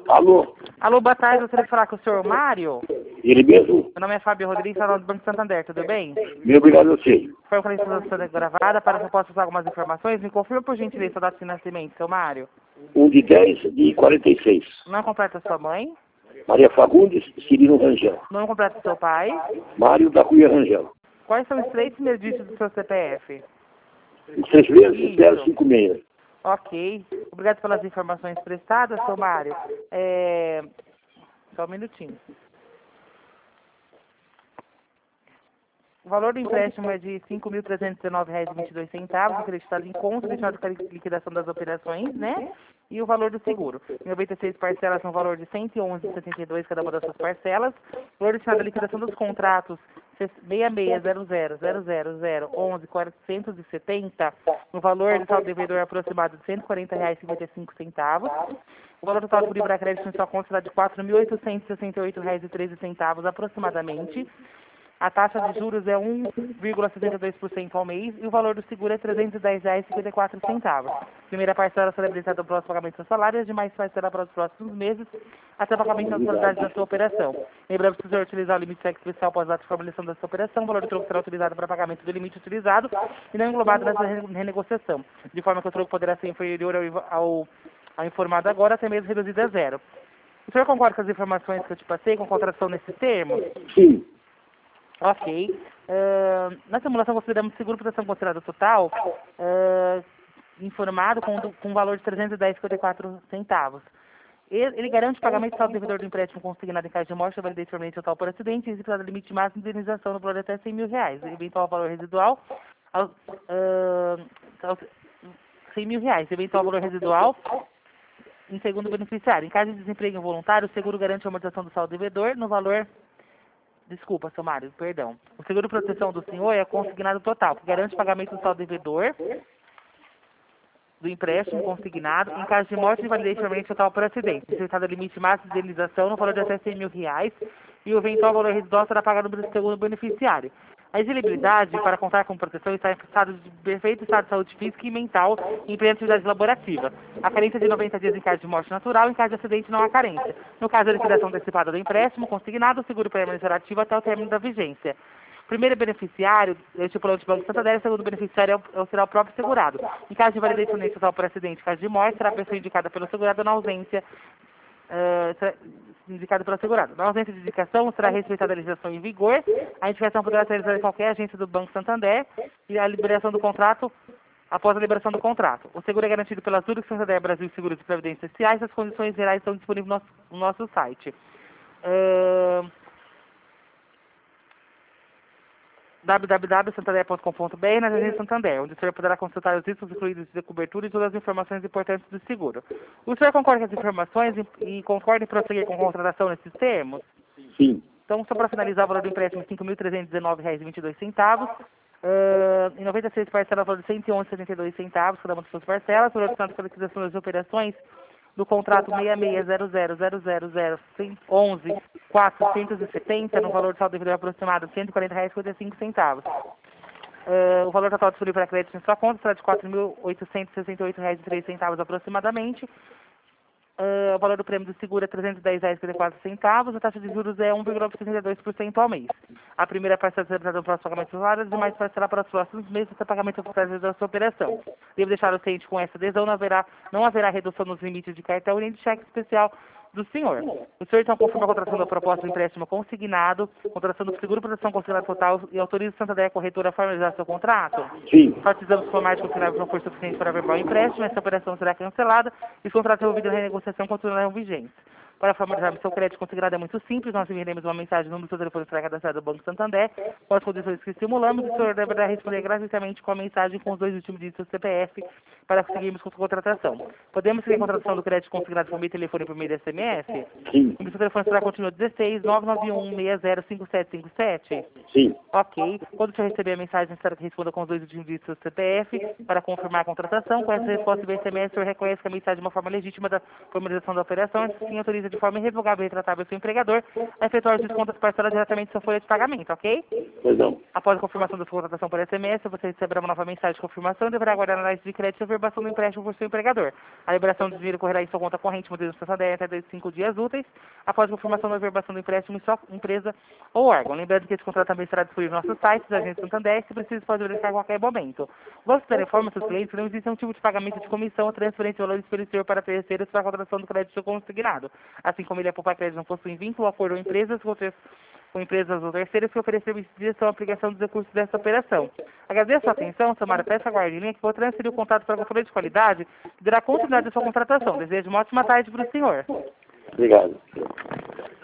Alô? Alô, boa tarde, eu gostaria de falar com o senhor Mário. Ele mesmo? Meu nome é Fábio Rodrigues, falo do Banco Santander, tudo bem? Bem, obrigado a você. Foi uma conversa gravada para que eu possa usar algumas informações. Me confirma por gentileza a data de nascimento, seu Mário. 1/10 de 46. Não completa sua mãe. Maria Fagundes, Cirino Rangel. Não completa seu pai. Mário da Cunha Rangel. Quais são os 3 primeiros dígitos do seu CPF? Os 3 meses, Isso. 056. Ok. Obrigado pelas informações prestadas, seu Mário. Só um minutinho. O valor do empréstimo é de R$ 5.319,22, acreditado em conta, deixado com a liquidação das operações, né? E o valor do seguro. Em 96 parcelas no valor de R$ 111,72 cada uma das suas parcelas. O valor destinado à liquidação dos contratos 66000011,470, no valor do saldo devedor aproximado de R$ 140,55. O valor total do livre a crédito em sua conta será de R$ 4.868,13 aproximadamente. A taxa de juros é 1,72% ao mês e o valor do seguro é R$ 310,54. Primeira parcela será habilitada para o pagamento do salário e as demais parcelas para os próximos meses, até o pagamento da totalidade da sua operação. Lembrando que se você utilizar o limite cheque especial após a data de formalização da sua operação, o valor do troco será utilizado para pagamento do limite utilizado e não englobado nessa renegociação, de forma que o troco poderá ser inferior ao informado agora, até mesmo reduzido a zero. O senhor concorda com as informações que eu te passei, com contratação nesses termos? Sim. Ok. Na simulação consideramos seguro proteção considerado total, informado com valor de R$ 310,54. Ele garante o pagamento do saldo devedor do empréstimo consignado em caso de morte ou validez permanente total por acidente e executado limite máximo de indenização no valor de até R$ 100.000. Eventual valor residual, R$ 100.000. Eventual valor residual em segundo beneficiário. Em caso de desemprego involuntário, o seguro garante a amortização do saldo devedor no valor... Desculpa, seu Mário, perdão. O seguro de proteção do senhor é consignado total, que garante o pagamento do saldo devedor do empréstimo consignado em caso de morte e invalidez permanente total por acidente. Exercitado o limite máximo de indenização no valor de até R$ 100.000 e o eventual valor residual será pagado pelo segundo beneficiário. A exigibilidade para contar com proteção está em estado de perfeito estado de saúde física e mental em plena atividade laborativa. A carência de 90 dias em caso de morte natural, em caso de acidente não há carência. No caso da liquidação antecipada do empréstimo consignado, o seguro permanecerá ativo até o término da vigência. Primeiro beneficiário, estipulante do Banco Santander, segundo beneficiário será o próprio segurado. Em caso de validez permanente total por acidente, em caso de morte, será a pessoa indicada pelo segurado na ausência indicado pelo segurado. Na ausência de indicação, será respeitada a legislação em vigor. A indicação poderá ser realizada em qualquer agência do Banco Santander e a liberação do contrato após a liberação do contrato. O seguro é garantido pela Zurich Santander Brasil Seguros de Previdência Sociais. As condições gerais estão disponíveis no nosso site. www.santander.com.br, na agência Santander, onde o senhor poderá consultar os riscos incluídos de cobertura e todas as informações importantes do seguro. O senhor concorda com as informações e concorda em prosseguir com a contratação nesses termos? Sim. Então, só para finalizar, o valor do empréstimo é R$ 5.319,22. Em 96 parcelas, o valor de R$ 111,72, cada uma das suas parcelas. O valor destinado para a liquidação das operações do contrato 66000011,470, no valor de saldo devedor aproximado de R$ 140,55. O valor total disponível para crédito em sua conta será de R$ 4.868,03 aproximadamente. O valor do prêmio do seguro é R$ 310,54. A taxa de juros é 1,72% ao mês. A primeira parcela será realizada no próximo pagamento do salário, as demais parcelas para os próximos meses até pagamento oficial da sua operação. Devo deixar o ciente com essa adesão, não haverá redução nos limites de cartão nem de cheque especial do senhor. O senhor então confirma a contratação da proposta de empréstimo consignado, contratação do seguro proteção consignado total e autoriza o Santander Corretora a formalizar seu contrato? Sim. Enfatizamos que o formais consignáveis não for suficiente para verbal empréstimo, essa operação será cancelada e os contratos envolvidos na renegociação continuarão vigentes. Para formalizarmos seu crédito consignado é muito simples, nós enviaremos uma mensagem no número do seu telefone será cadastrado do Banco Santander, com as condições que estimulamos, e o senhor deverá responder gratuitamente com a mensagem com os 2 últimos dígitos do CPF para conseguirmos com a contratação. Podemos seguir a contratação do crédito consignado por meio de telefone e por meio de SMS? Sim. O seu telefone será continuo 16 991 605757? Sim. Ok. Quando o senhor receber a mensagem, espero que responda com os 2 últimos dígitos do CPF para confirmar a contratação. Com essa resposta via SMS, o senhor reconhece que a mensagem é uma forma legítima da formalização da operação e assim autoriza autoriza de forma irrevogável e retratável seu empregador a efetuar os descontos parcelas diretamente em sua folha de pagamento, ok? Pois não. Após a confirmação da sua contratação por SMS, você receberá uma nova mensagem de confirmação e deverá aguardar a análise de crédito e a verbação do empréstimo por seu empregador. A liberação do dinheiro ocorrerá em sua conta corrente, modelo de 10 até 5 dias úteis, após a confirmação da verbação do empréstimo em sua empresa ou órgão. Lembrando que esse contrato também será disponível nos nossos sites, da Agência Santander, se precisa pode verificar a qualquer momento. Gosto da informa seus clientes que não existe um tipo de pagamento de comissão ou transferência de valores pelo exterior para terceiros para a contratação do crédito consignado. Assim como ele é poupar crédito não possui vínculo, acordo ou empresas com empresas ou terceiros que oferecer serviços de gestão e aplicação dos recursos dessa operação. Agradeço a sua atenção, Samara, peço aguarde em linha que vou transferir o contato para a controle de qualidade que dará continuidade à sua contratação. Desejo uma ótima tarde para o senhor. Obrigado.